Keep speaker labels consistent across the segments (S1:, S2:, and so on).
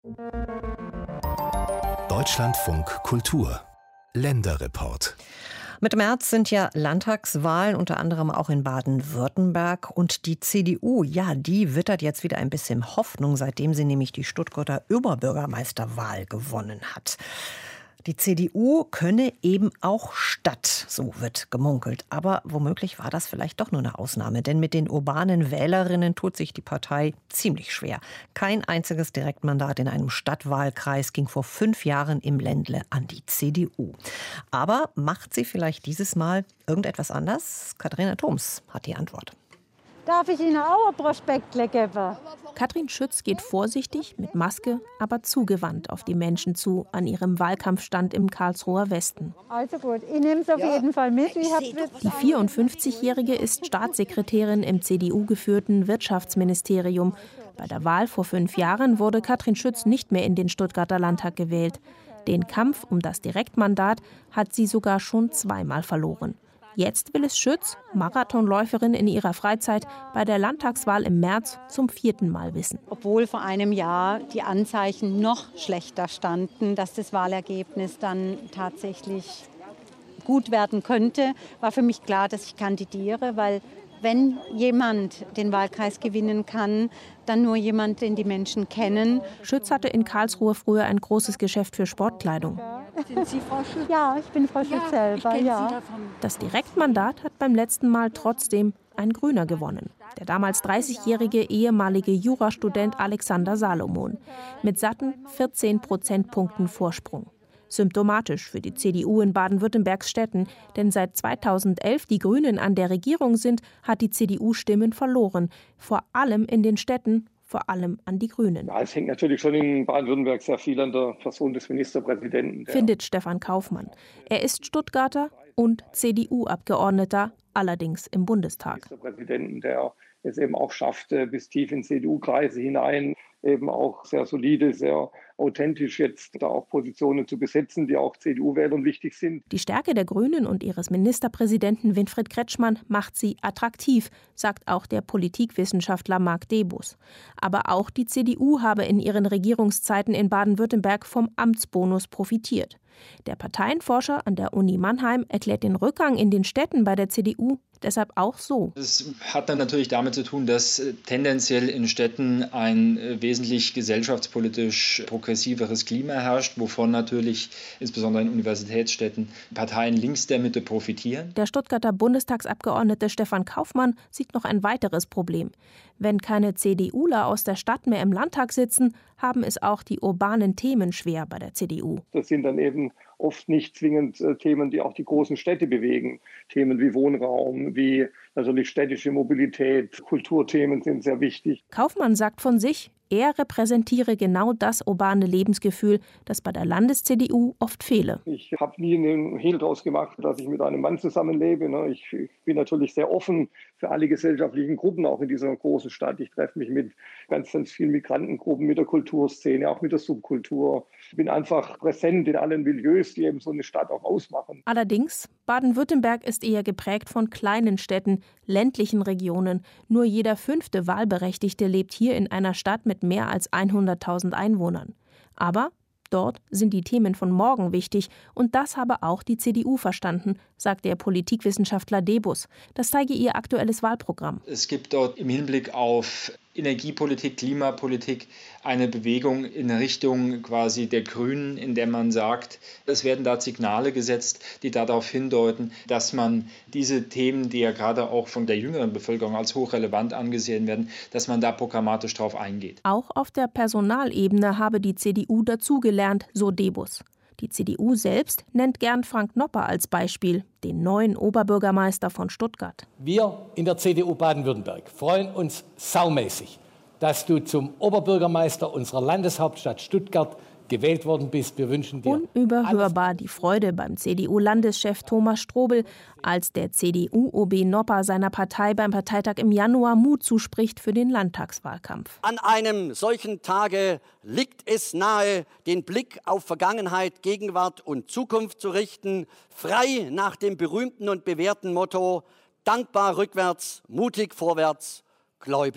S1: Deutschlandfunk Kultur Länderreport.
S2: Mitte März sind ja Landtagswahlen, unter anderem auch in Baden-Württemberg. Und die CDU, ja, die wittert jetzt wieder ein bisschen Hoffnung, seitdem sie nämlich die Stuttgarter Oberbürgermeisterwahl gewonnen hat. Die CDU könne eben auch Stadt, so wird gemunkelt. Aber womöglich war das vielleicht doch nur eine Ausnahme. Denn mit den urbanen Wählerinnen tut sich die Partei ziemlich schwer. Kein einziges Direktmandat in einem Stadtwahlkreis ging vor 5 Jahren im Ländle an die CDU. Aber macht sie vielleicht dieses Mal irgendetwas anders? Katharina Thoms hat die Antwort.
S3: Darf ich Ihnen auch ein Prospekt geben?
S4: Katrin Schütz geht vorsichtig, mit Maske, aber zugewandt auf die Menschen zu, an ihrem Wahlkampfstand im Karlsruher Westen.
S3: Also gut, ich nehme es auf jeden Fall mit.
S4: Die 54-Jährige ist Staatssekretärin im CDU-geführten Wirtschaftsministerium. Bei der Wahl vor 5 Jahren wurde Katrin Schütz nicht mehr in den Stuttgarter Landtag gewählt. Den Kampf um das Direktmandat hat sie sogar schon 2-mal verloren. Jetzt will es Schütz, Marathonläuferin in ihrer Freizeit, bei der Landtagswahl im März zum 4. Mal wissen.
S5: Obwohl vor einem Jahr die Anzeichen noch schlechter standen, dass das Wahlergebnis dann tatsächlich gut werden könnte, war für mich klar, dass ich kandidiere, weil wenn jemand den Wahlkreis gewinnen kann, dann nur jemand, den die Menschen kennen.
S4: Schütz hatte in Karlsruhe früher ein großes Geschäft für Sportkleidung.
S3: Sind Sie Frau Schütz? Ja, ich bin Frau Schütz selber. Ja.
S4: Das Direktmandat hat beim letzten Mal trotzdem ein Grüner gewonnen. Der damals 30-jährige ehemalige Jurastudent Alexander Salomon. Mit satten 14 Prozentpunkten Vorsprung. Symptomatisch für die CDU in Baden-Württembergs Städten. Denn seit 2011 die Grünen an der Regierung sind, hat die CDU Stimmen verloren. Vor allem in den Städten, vor allem an die Grünen.
S6: Ja, es hängt natürlich schon in Baden-Württemberg sehr viel an der Person des Ministerpräsidenten.
S4: Findet Stefan Kaufmann. Er ist Stuttgarter und CDU-Abgeordneter, allerdings im Bundestag.
S6: Ministerpräsidenten, der es eben auch schafft, bis tief in CDU-Kreise hinein, eben auch sehr solide, sehr authentisch jetzt da auch Positionen zu besetzen, die auch CDU-Wählern wichtig sind.
S4: Die Stärke der Grünen und ihres Ministerpräsidenten Winfried Kretschmann macht sie attraktiv, sagt auch der Politikwissenschaftler Marc Debus. Aber auch die CDU habe in ihren Regierungszeiten in Baden-Württemberg vom Amtsbonus profitiert. Der Parteienforscher an der Uni Mannheim erklärt den Rückgang in den Städten bei der CDU deshalb auch so.
S7: Das hat dann natürlich damit zu tun, dass tendenziell in Städten ein wesentlich gesellschaftspolitisch progressiveres Klima herrscht, wovon natürlich insbesondere in Universitätsstädten Parteien links der Mitte profitieren.
S4: Der Stuttgarter Bundestagsabgeordnete Stefan Kaufmann sieht noch ein weiteres Problem. Wenn keine CDUler aus der Stadt mehr im Landtag sitzen, haben es auch die urbanen Themen schwer bei der CDU.
S6: Das sind dann eben oft nicht zwingend Themen, die auch die großen Städte bewegen. Themen wie Wohnraum, wie natürlich städtische Mobilität, Kulturthemen sind sehr wichtig.
S4: Kaufmann sagt von sich, er repräsentiere genau das urbane Lebensgefühl, das bei der Landes-CDU oft fehle.
S6: Ich habe nie einen Hehl draus gemacht, dass ich mit einem Mann zusammenlebe. Ich bin natürlich sehr offen für alle gesellschaftlichen Gruppen, auch in dieser großen Stadt. Ich treffe mich mit ganz vielen Migrantengruppen, mit der Kulturszene, auch mit der Subkultur. Ich bin einfach präsent in allen Milieus, die eben so eine Stadt auch ausmachen.
S4: Allerdings, Baden-Württemberg ist eher geprägt von kleinen Städten, ländlichen Regionen. Nur jeder 5. Wahlberechtigte lebt hier in einer Stadt mit mehr als 100.000 Einwohnern. Aber dort sind die Themen von morgen wichtig und das habe auch die CDU verstanden, sagt der Politikwissenschaftler Debus. Das zeige ihr aktuelles Wahlprogramm.
S7: Es gibt dort im Hinblick auf Energiepolitik, Klimapolitik eine Bewegung in Richtung quasi der Grünen, in der man sagt, es werden da Signale gesetzt, die darauf hindeuten, dass man diese Themen, die ja gerade auch von der jüngeren Bevölkerung als hochrelevant angesehen werden, dass man da programmatisch drauf eingeht.
S4: Auch auf der Personalebene habe die CDU dazugelernt, so Debus. Die CDU selbst nennt gern Frank Nopper als Beispiel, den neuen Oberbürgermeister von Stuttgart.
S8: Wir in der CDU Baden-Württemberg freuen uns saumäßig, dass du zum Oberbürgermeister unserer Landeshauptstadt Stuttgart gewählt worden bist. Wir wünschen dir
S4: unüberhörbar die Freude beim CDU-Landeschef Thomas Strobel, als der CDU-OB Nopper seiner Partei beim Parteitag im Januar Mut zuspricht für den Landtagswahlkampf.
S9: An einem solchen Tage liegt es nahe, den Blick auf Vergangenheit, Gegenwart und Zukunft zu richten, frei nach dem berühmten und bewährten Motto: dankbar rückwärts, mutig vorwärts, gläubig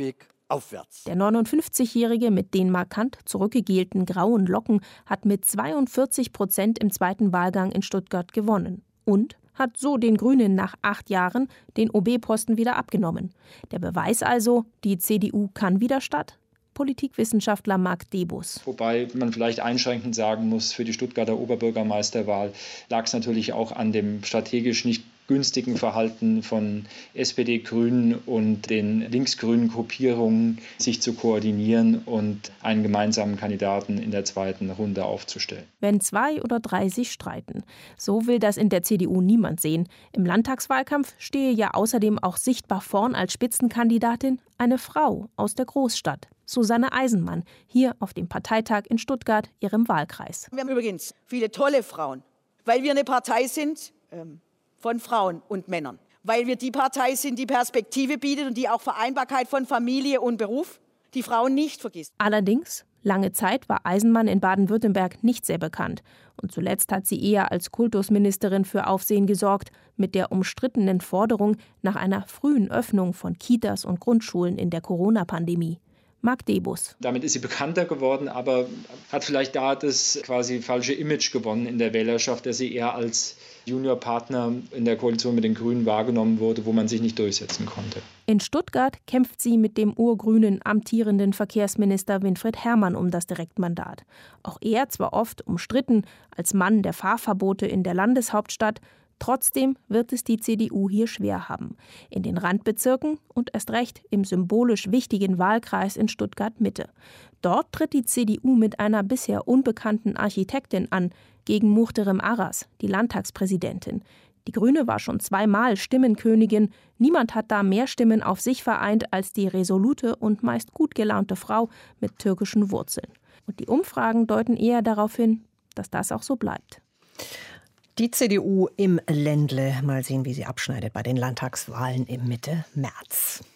S9: aufwärts.
S4: Der 59-Jährige mit den markant zurückgegelten grauen Locken hat mit 42% im zweiten Wahlgang in Stuttgart gewonnen und hat so den Grünen nach 8 Jahren den OB-Posten wieder abgenommen. Der Beweis also, die CDU kann wieder statt? Politikwissenschaftler Marc Debus.
S7: Wobei man vielleicht einschränkend sagen muss, für die Stuttgarter Oberbürgermeisterwahl lag es natürlich auch an dem strategisch nicht günstigen Verhalten von SPD, Grünen und den linksgrünen Gruppierungen, sich zu koordinieren und einen gemeinsamen Kandidaten in der zweiten Runde aufzustellen.
S4: Wenn 2 oder 3 sich streiten. So will das in der CDU niemand sehen. Im Landtagswahlkampf stehe ja außerdem auch sichtbar vorn als Spitzenkandidatin eine Frau aus der Großstadt. Susanne Eisenmann, hier auf dem Parteitag in Stuttgart, ihrem Wahlkreis.
S10: Wir haben übrigens viele tolle Frauen, weil wir eine Partei sind von Frauen und Männern. Weil wir die Partei sind, die Perspektive bietet und die auch Vereinbarkeit von Familie und Beruf, die Frauen nicht vergisst.
S4: Allerdings, lange Zeit war Eisenmann in Baden-Württemberg nicht sehr bekannt. Und zuletzt hat sie eher als Kultusministerin für Aufsehen gesorgt, mit der umstrittenen Forderung nach einer frühen Öffnung von Kitas und Grundschulen in der Corona-Pandemie. Marc Debus.
S7: Damit ist sie bekannter geworden, aber hat vielleicht da das quasi falsche Image gewonnen in der Wählerschaft, dass sie eher als Juniorpartner in der Koalition mit den Grünen wahrgenommen wurde, wo man sich nicht durchsetzen konnte.
S4: In Stuttgart kämpft sie mit dem urgrünen amtierenden Verkehrsminister Winfried Herrmann um das Direktmandat. Auch er zwar oft umstritten als Mann der Fahrverbote in der Landeshauptstadt, trotzdem wird es die CDU hier schwer haben. In den Randbezirken und erst recht im symbolisch wichtigen Wahlkreis in Stuttgart-Mitte. Dort tritt die CDU mit einer bisher unbekannten Architektin an, gegen Muhterem Aras, die Landtagspräsidentin. Die Grüne war schon 2-mal Stimmenkönigin. Niemand hat da mehr Stimmen auf sich vereint als die resolute und meist gut gelaunte Frau mit türkischen Wurzeln. Und die Umfragen deuten eher darauf hin, dass das auch so bleibt.
S2: Die CDU im Ländle. Mal sehen, wie sie abschneidet bei den Landtagswahlen im Mitte März.